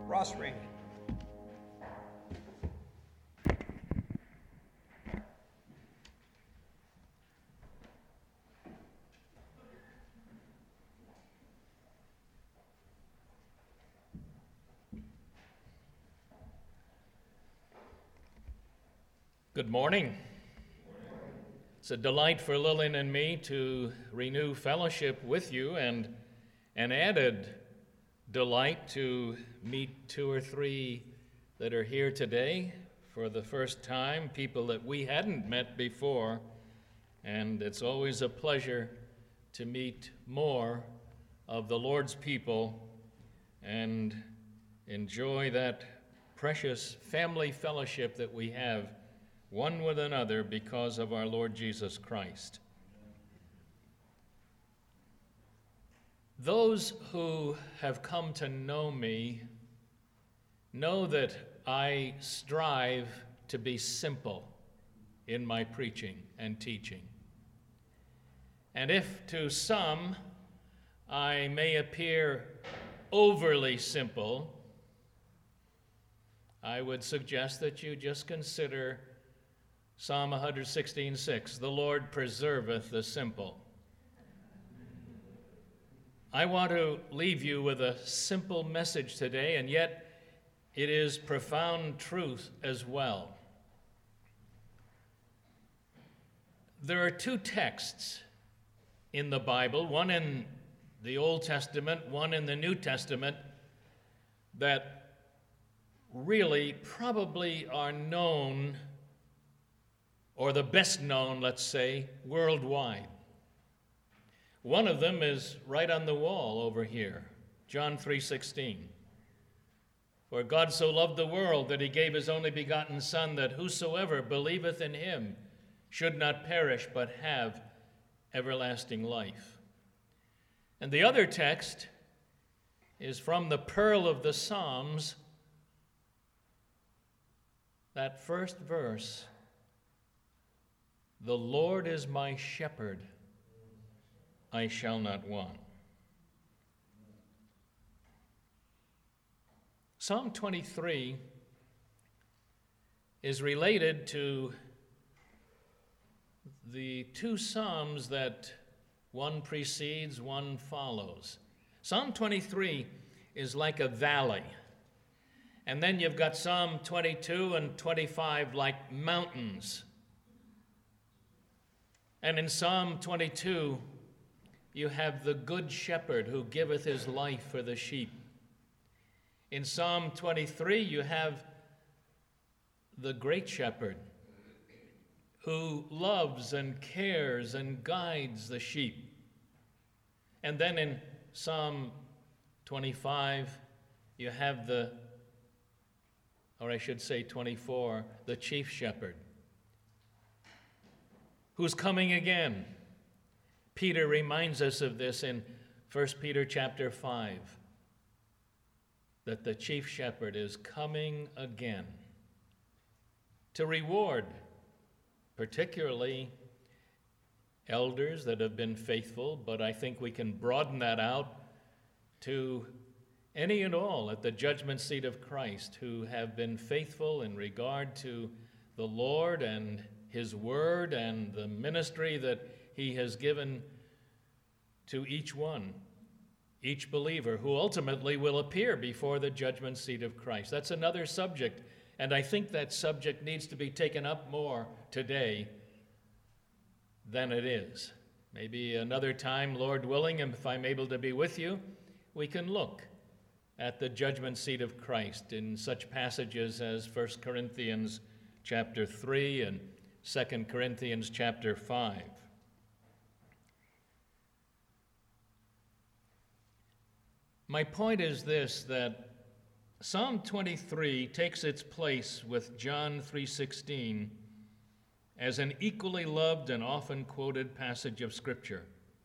Ross Rainey. Good morning. It's a delight for Lillian and me to renew fellowship with you, and an added delight to meet two or three that are here today for the first time, people that we hadn't met before. And it's always a pleasure to meet more of the Lord's people and enjoy that precious family fellowship that we have one with another because of our Lord Jesus Christ. Those who have come to know me know that I strive to be simple in my preaching and teaching. And if to some I may appear overly simple, I would suggest that you just consider Psalm 116:6, "The Lord preserveth the simple." I want to leave you with a simple message today, and yet it is profound truth as well. There are two texts in the Bible, one in the Old Testament, one in the New Testament, that really probably are known, or the best known, let's say, worldwide. One of them is right on the wall over here, John 3:16. "For God so loved the world that he gave his only begotten Son, that whosoever believeth in him should not perish but have everlasting life." And the other text is from the Pearl of the Psalms, that first verse, "The Lord is my shepherd, I shall not want." Psalm 23 is related to the two psalms that one precedes, one follows. Psalm 23 is like a valley. And then you've got Psalm 22 and 25 like mountains. And in Psalm 22, you have the good shepherd who giveth his life for the sheep. In Psalm 23, you have the great shepherd who loves and cares and guides the sheep. And then in Psalm 25, you have 24, the chief shepherd, who's coming again. Peter reminds us of this in 1 Peter chapter 5, that the chief shepherd is coming again to reward particularly elders that have been faithful, but I think we can broaden that out to any and all at the judgment seat of Christ who have been faithful in regard to the Lord and his word and the ministry that he has given to each one, each believer who ultimately will appear before the judgment seat of Christ. That's another subject, and I think that subject needs to be taken up more today than it is. Maybe another time, Lord willing, if I'm able to be with you, we can look at the judgment seat of Christ in such passages as 1 Corinthians chapter 3 and 2 Corinthians chapter 5. My point is this, that Psalm 23 takes its place with John 3:16 as an equally loved and often quoted passage of Scripture.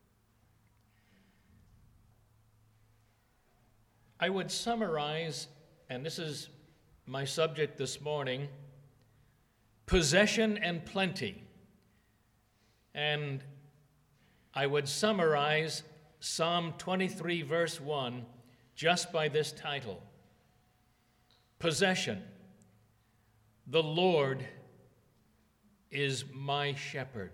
I would summarize, and this is my subject this morning, possession and plenty. And I would summarize Psalm 23, verse 1, just by this title: possession. The Lord is my shepherd.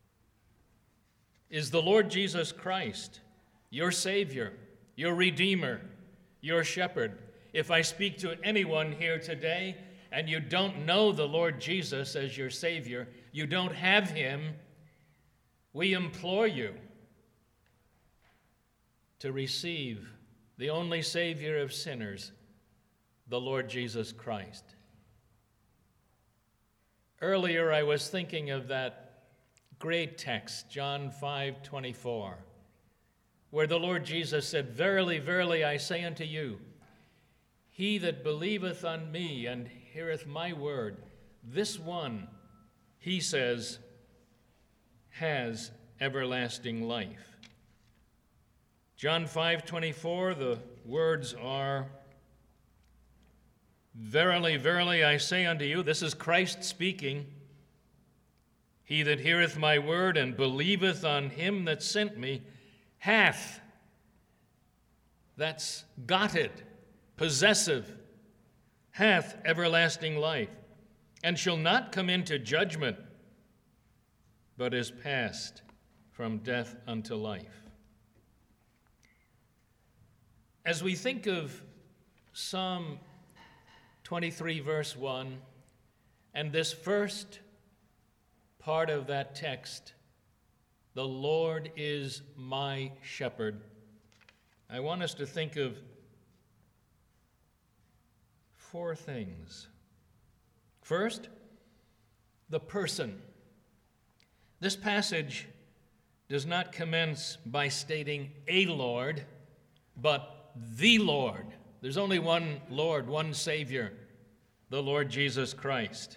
Is the Lord Jesus Christ your Savior, your Redeemer, your shepherd? If I speak to anyone here today and you don't know the Lord Jesus as your Savior, you don't have him, we implore you to receive the only Savior of sinners, the Lord Jesus Christ. Earlier, I was thinking of that great text, John 5:24, where the Lord Jesus said, "Verily, verily, I say unto you, he that believeth on me and heareth my word, this one," he says, "has everlasting life." John 5:24, the words are, "Verily, verily, I say unto you," this is Christ speaking, "he that heareth my word and believeth on him that sent me hath," that's got it, possessive, "hath everlasting life, and shall not come into judgment, but is passed from death unto life." As we think of Psalm 23, verse 1, and this first part of that text, "The Lord is my shepherd," I want us to think of 4 things. First, the person. This passage does not commence by stating a Lord, but the Lord. There's only one Lord, one Savior, the Lord Jesus Christ.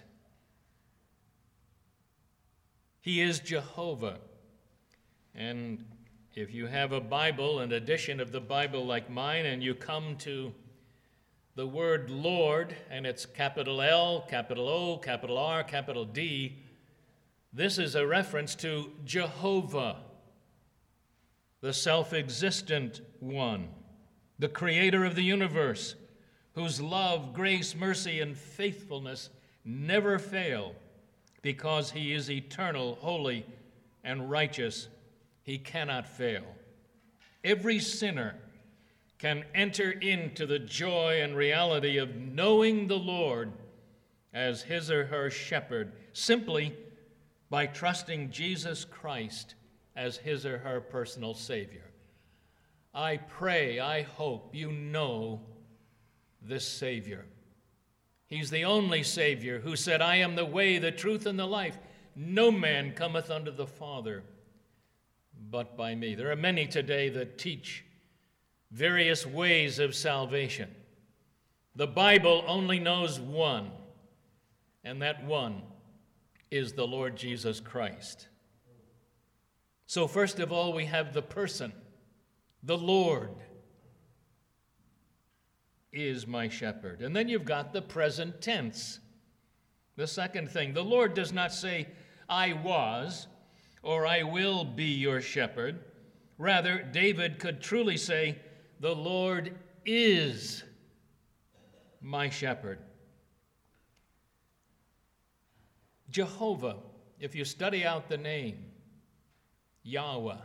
He is Jehovah. And if you have a Bible, an edition of the Bible like mine, and you come to the word Lord, and it's capital L, capital O, capital R, capital D, this is a reference to Jehovah, the self-existent one, the creator of the universe, whose love, grace, mercy, and faithfulness never fail, because he is eternal, holy, and righteous. He cannot fail. Every sinner can enter into the joy and reality of knowing the Lord as his or her shepherd simply by trusting Jesus Christ as his or her personal Savior. I pray, I hope you know this Savior. He's the only Savior who said, "I am the way, the truth, and the life. No man cometh unto the Father but by me." There are many today that teach various ways of salvation. The Bible only knows one, and that one is the Lord Jesus Christ. So first of all, we have the person. The Lord is my shepherd. And then you've got the present tense. The second thing, the Lord does not say, "I was," or "I will be your shepherd." Rather, David could truly say, "The Lord is my shepherd." Jehovah, if you study out the name, Yahweh,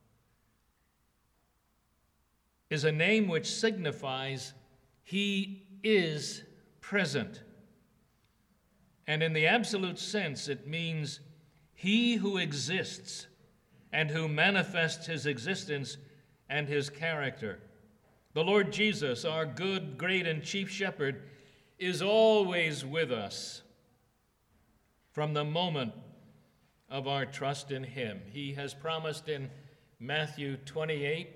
is a name which signifies he is present. And in the absolute sense, it means he who exists and who manifests his existence and his character. The Lord Jesus, our good, great, and chief shepherd, is always with us from the moment of our trust in him. He has promised in Matthew 28,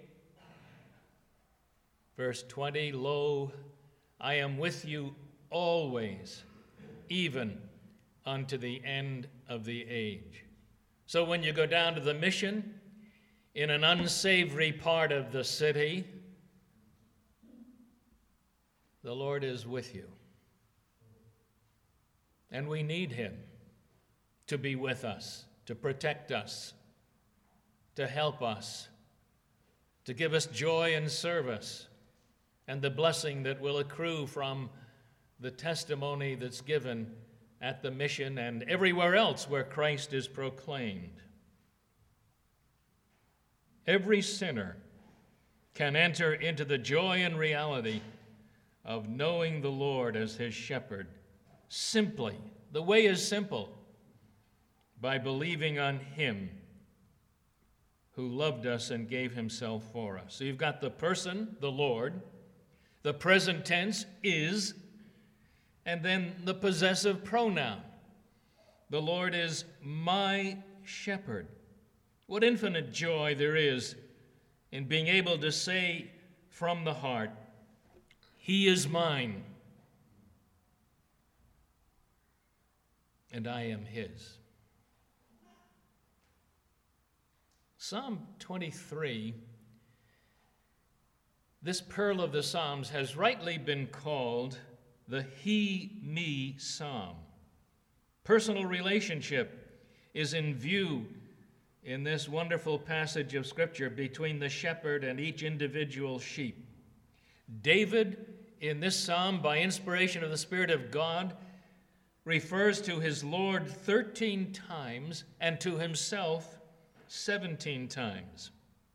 verse 20, "Lo, I am with you always, even unto the end of the age." So when you go down to the mission in an unsavory part of the city, the Lord is with you. And we need him to be with us, to protect us, to help us, to give us joy and service, and the blessing that will accrue from the testimony that's given at the mission and everywhere else where Christ is proclaimed. Every sinner can enter into the joy and reality of knowing the Lord as his shepherd simply. The way is simple, by believing on him who loved us and gave himself for us. So you've got the person, the Lord, the present tense is, and then the possessive pronoun. The Lord is my shepherd. What infinite joy there is in being able to say from the heart, he is mine, and I am his. Psalm 23, this pearl of the Psalms, has rightly been called the he-me psalm. Personal relationship is in view in this wonderful passage of Scripture between the shepherd and each individual sheep. David, in this psalm, by inspiration of the Spirit of God, refers to his Lord 13 times and to himself 17 times.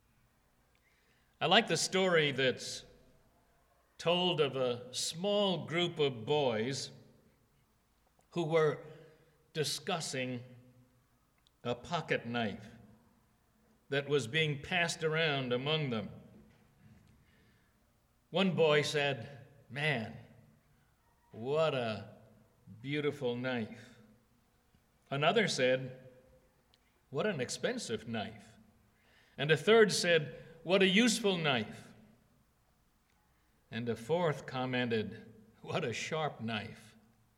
I like the story that's told of a small group of boys who were discussing a pocket knife that was being passed around among them. One boy said, "Man, what a beautiful knife." Another said, "What an expensive knife." And a third said, "What a useful knife." And a fourth commented, "What a sharp knife."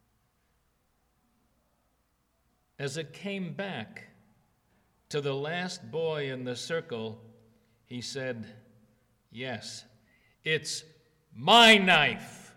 As it came back to the last boy in the circle, he said, "Yes, it's my knife."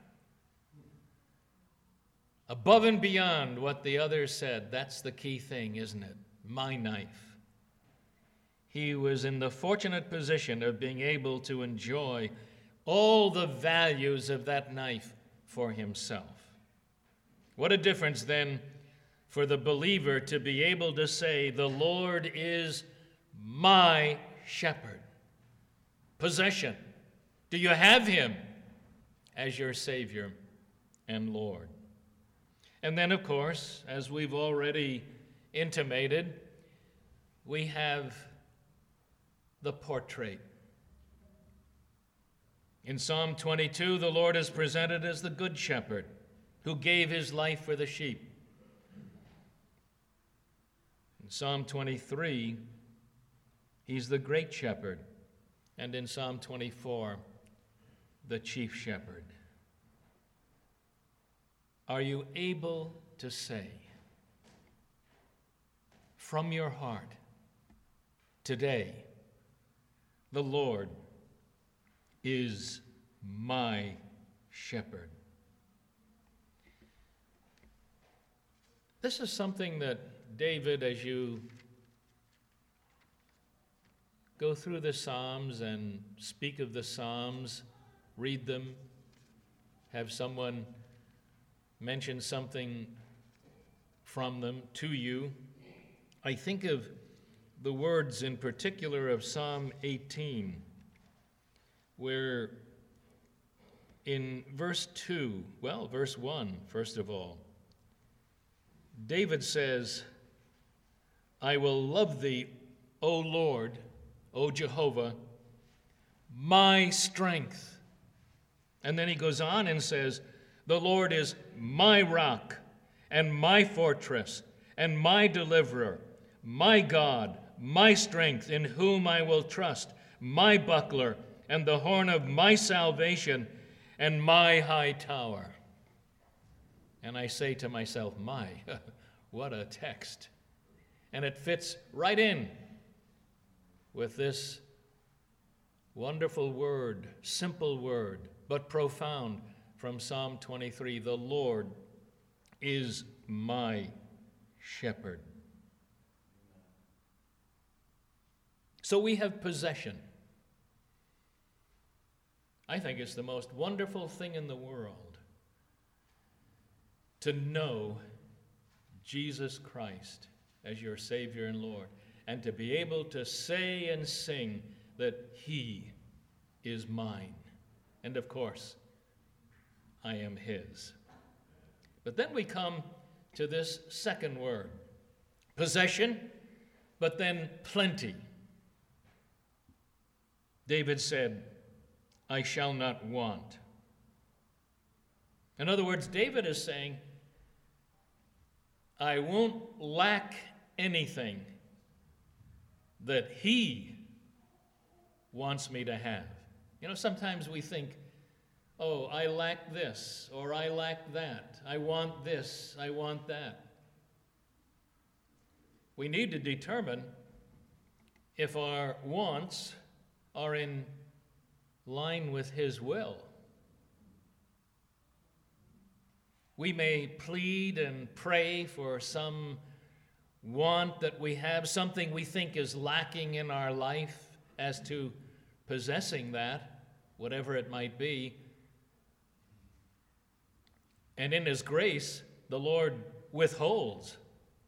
Above and beyond what the others said, that's the key thing, isn't it? My knife. He was in the fortunate position of being able to enjoy all the values of that knife for himself. What a difference then for the believer to be able to say, "The Lord is my shepherd." Possession. Do you have him as your Savior and Lord? And then, of course, as we've already intimated, we have the portrait. In Psalm 22, the Lord is presented as the Good Shepherd who gave his life for the sheep. In Psalm 23, he's the Great Shepherd. And in Psalm 24, the Chief Shepherd. Are you able to say from your heart, today, the Lord is my shepherd? This is something that David, as you go through the Psalms and speak of the Psalms, read them, have someone mention something from them to you, I think of the words in particular of Psalm 18, where in verse 1, first of all, David says, "I will love thee, O Lord, O Jehovah, my strength." And then he goes on and says, "The Lord is my rock and my fortress and my deliverer, my God, my strength, in whom I will trust, my buckler and the horn of my salvation and my high tower." And I say to myself, what a text. And it fits right in with this wonderful word, simple word, but profound, from Psalm 23, "The Lord is my shepherd." So we have possession. I think it's the most wonderful thing in the world to know Jesus Christ as your Savior and Lord, and to be able to say and sing that He is mine. And of course, I am His. But then we come to this second word, possession, but then plenty. David said, I shall not want. In other words, David is saying, I won't lack anything that He wants me to have. You know, sometimes we think, oh, I lack this, or I lack that. I want this, I want that. We need to determine if our wants are in line with His will. We may plead and pray for some want that we have, something we think is lacking in our life as to possessing that, whatever it might be. And in His grace, the Lord withholds.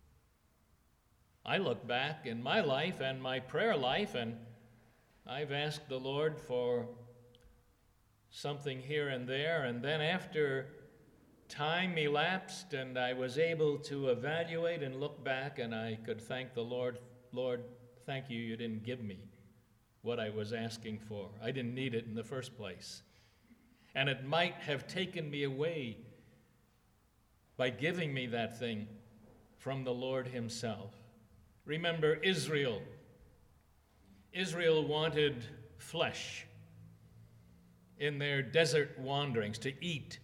I look back in my life and my prayer life, and I've asked the Lord for something here and there, and then after time elapsed and I was able to evaluate and look back, and I could thank the Lord, Lord, thank you, you didn't give me what I was asking for. I didn't need it in the first place. And it might have taken me away by giving me that thing from the Lord Himself. Remember Israel. Israel wanted flesh in their desert wanderings, to eat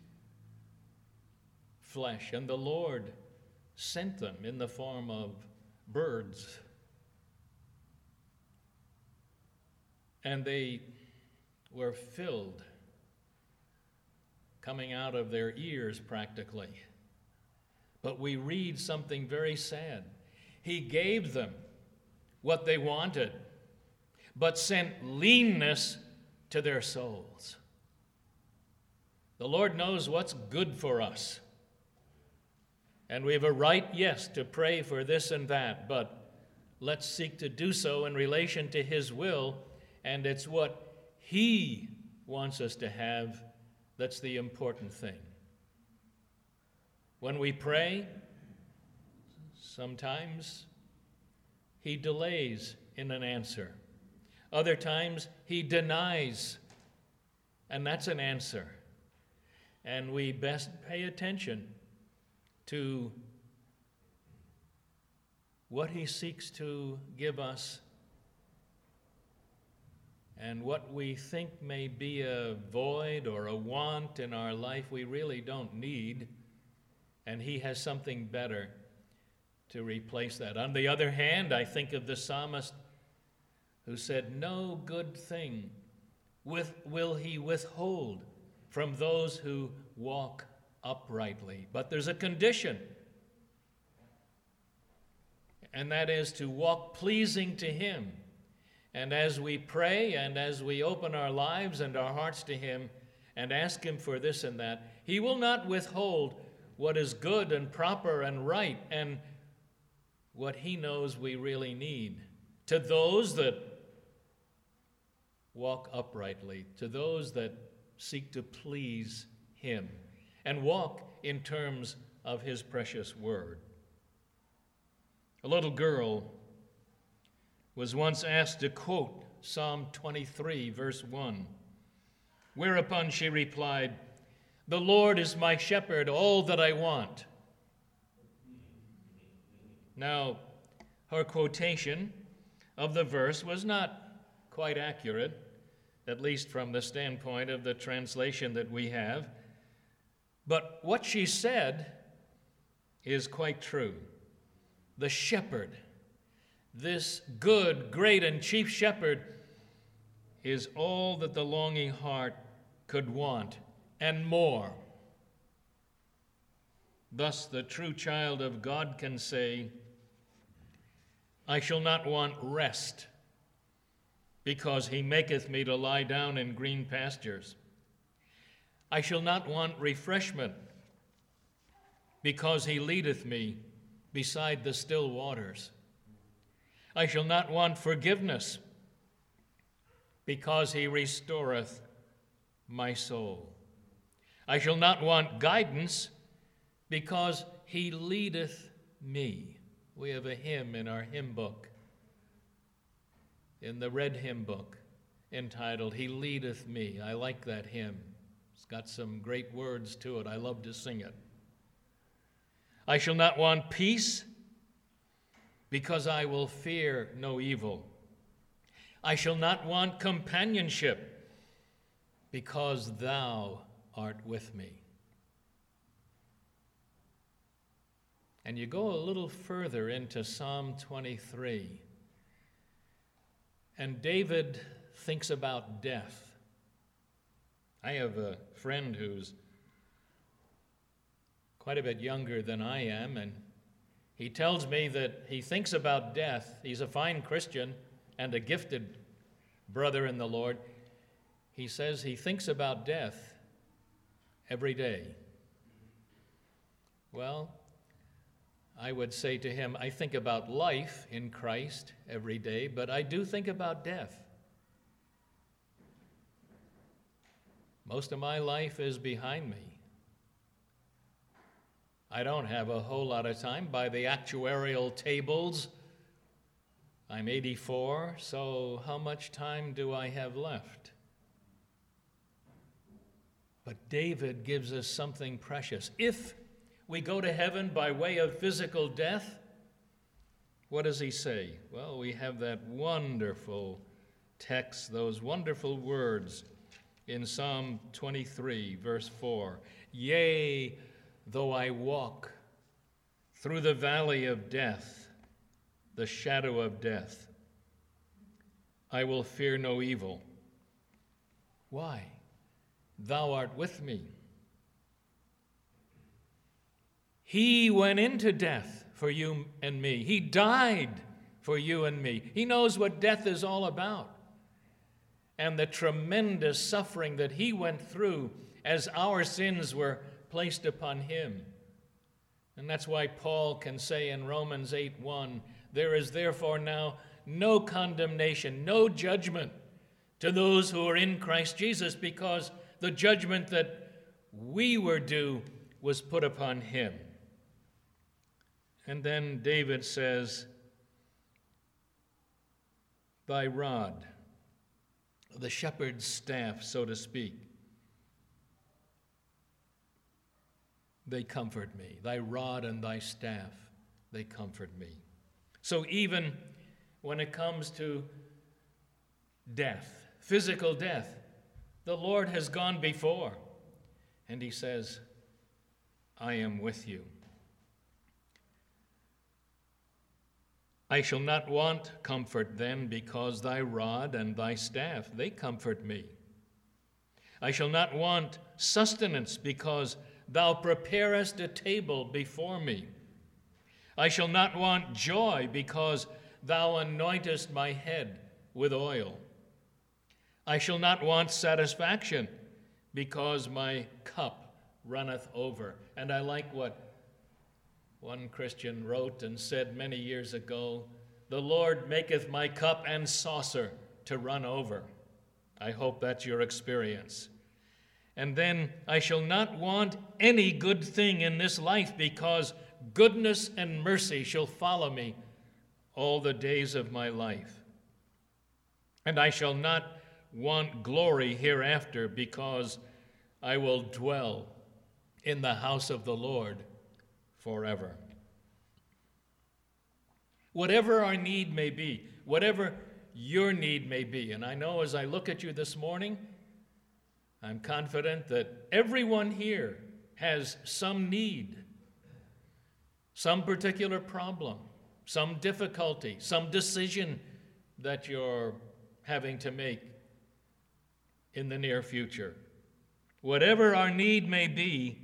flesh, and the Lord sent them in the form of birds. And they were filled, coming out of their ears practically. But we read something very sad. He gave them what they wanted, but sent leanness to their souls. The Lord knows what's good for us. And we have a right, yes, to pray for this and that, but let's seek to do so in relation to His will, and it's what He wants us to have that's the important thing. When we pray, sometimes He delays in an answer. Other times He denies, and that's an answer. And we best pay attention to what He seeks to give us and what we think may be a void or a want in our life we really don't need, and He has something better to replace that. On the other hand, I think of the psalmist who said, no good thing will He withhold from those who walk uprightly. But there's a condition, and that is to walk pleasing to Him. And as we pray and as we open our lives and our hearts to Him and ask Him for this and that, He will not withhold what is good and proper and right and what He knows we really need. To those that walk uprightly, to those that seek to please Him and walk in terms of His precious word. A little girl was once asked to quote Psalm 23, verse 1, whereupon she replied, "The Lord is my shepherd, all that I want." Now, her quotation of the verse was not quite accurate, at least from the standpoint of the translation that we have. But what she said is quite true. The shepherd, this good, great, and chief shepherd, is all that the longing heart could want and more. Thus, the true child of God can say, "I shall not want rest, because He maketh me to lie down in green pastures. I shall not want refreshment, because he leadeth me beside the still waters. I shall not want forgiveness, because he restoreth my soul. I shall not want guidance, because he leadeth me. We have a hymn in our hymn book, in the red hymn book, entitled, He Leadeth Me. I like that hymn. It's got some great words to it. I love to sing it. I shall not want peace, because I will fear no evil. I shall not want companionship, because thou art with me. And you go a little further into Psalm 23, and David thinks about death. I have a friend who's quite a bit younger than I am, and he tells me that he thinks about death. He's a fine Christian and a gifted brother in the Lord. He says he thinks about death every day. Well, I would say to him, I think about life in Christ every day, but I do think about death. Most of my life is behind me. I don't have a whole lot of time. By the actuarial tables, I'm 84, so how much time do I have left? But David gives us something precious. If we go to heaven by way of physical death, what does he say? Well, we have that wonderful text, those wonderful words in Psalm 23, verse 4. Yea, though I walk through the valley of death, the shadow of death, I will fear no evil. Why? Thou art with me. He went into death for you and me. He died for you and me. He knows what death is all about and the tremendous suffering that he went through as our sins were placed upon him. And that's why Paul can say in Romans 8:1, there is therefore now no condemnation, no judgment to those who are in Christ Jesus, because the judgment that we were due was put upon him. And then David says, thy rod, the shepherd's staff, so to speak, they comfort me. Thy rod and thy staff, they comfort me. So even when it comes to death, physical death, the Lord has gone before, and he says, I am with you. I shall not want comfort then, because thy rod and thy staff, they comfort me. I shall not want sustenance, because thou preparest a table before me. I shall not want joy, because thou anointest my head with oil. I shall not want satisfaction, because my cup runneth over. And I like what one Christian wrote and said many years ago, the Lord maketh my cup and saucer to run over. I hope that's your experience. And then I shall not want any good thing in this life, because goodness and mercy shall follow me all the days of my life. And I shall not want glory hereafter, because I will dwell in the house of the Lord forever. Whatever our need may be, whatever your need may be, and I know as I look at you this morning, I'm confident that everyone here has some need, some particular problem, some difficulty, some decision that you're having to make in the near future. Whatever our need may be,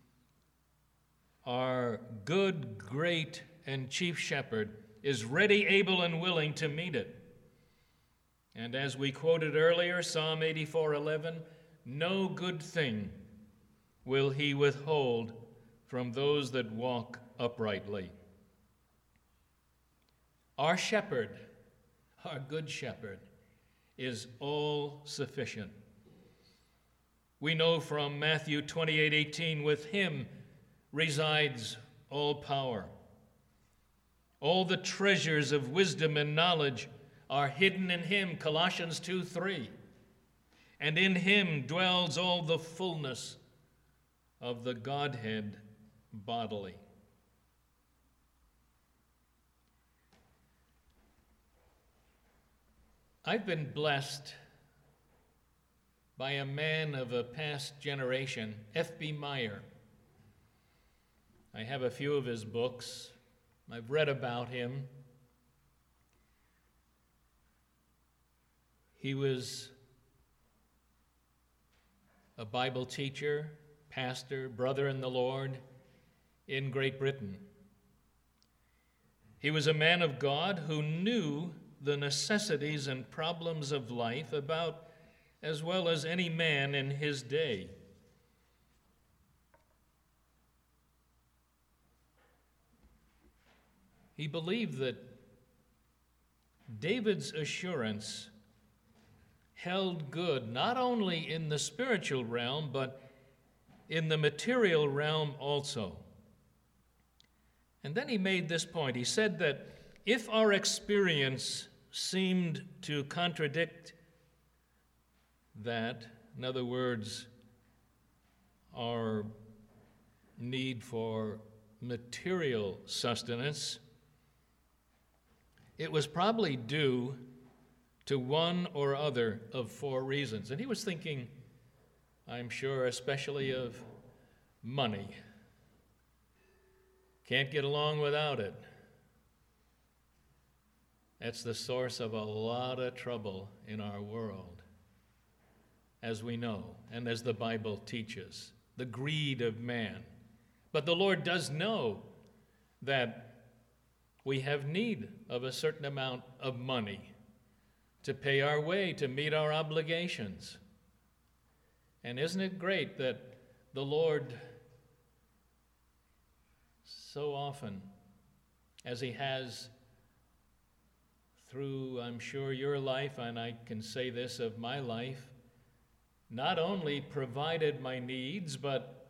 our good, great, and chief shepherd is ready, able, and willing to meet it. And as we quoted earlier, Psalm 84:11, no good thing will he withhold from those that walk uprightly. Our shepherd, our good shepherd, is all sufficient. We know from Matthew 28:18, with him resides all power. All the treasures of wisdom and knowledge are hidden in him, Colossians 2:3. And in him dwells all the fullness of the Godhead bodily. I've been blessed by a man of a past generation, F.B. Meyer. I have a few of his books. I've read about him. He was a Bible teacher, pastor, brother in the Lord in Great Britain. He was a man of God who knew the necessities and problems of life about as well as any man in his day. He believed that David's assurance held good not only in the spiritual realm, but in the material realm also. And then he made this point. He said that if our experience seemed to contradict that, in other words, our need for material sustenance, it was probably due to one or other of four reasons. And he was thinking, I'm sure, especially of money. Can't get along without it. That's the source of a lot of trouble in our world, as we know, and as the Bible teaches, the greed of man. But the Lord does know that we have need of a certain amount of money to pay our way, to meet our obligations. And isn't it great that the Lord so often, as he has through, I'm sure, your life, and I can say this of my life, not only provided my needs, but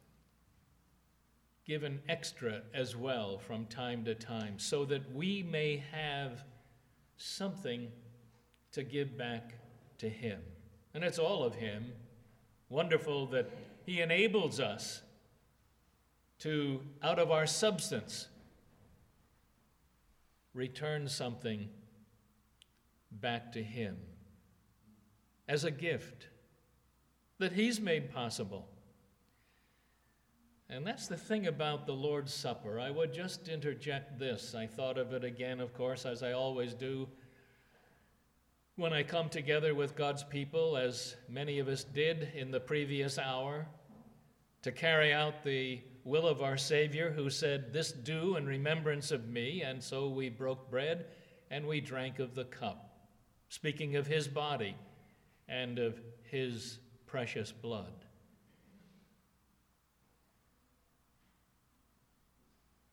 given extra as well from time to time, so that we may have something to give back to him. And it's all of him. Wonderful that he enables us to, out of our substance, return something back to him as a gift that he's made possible. And that's the thing about the Lord's Supper. I would just interject this. I thought of it again, of course, as I always do when I come together with God's people, as many of us did in the previous hour, to carry out the will of our Savior, who said, "This do in remembrance of me." And so we broke bread and we drank of the cup, speaking of his body and of his precious blood.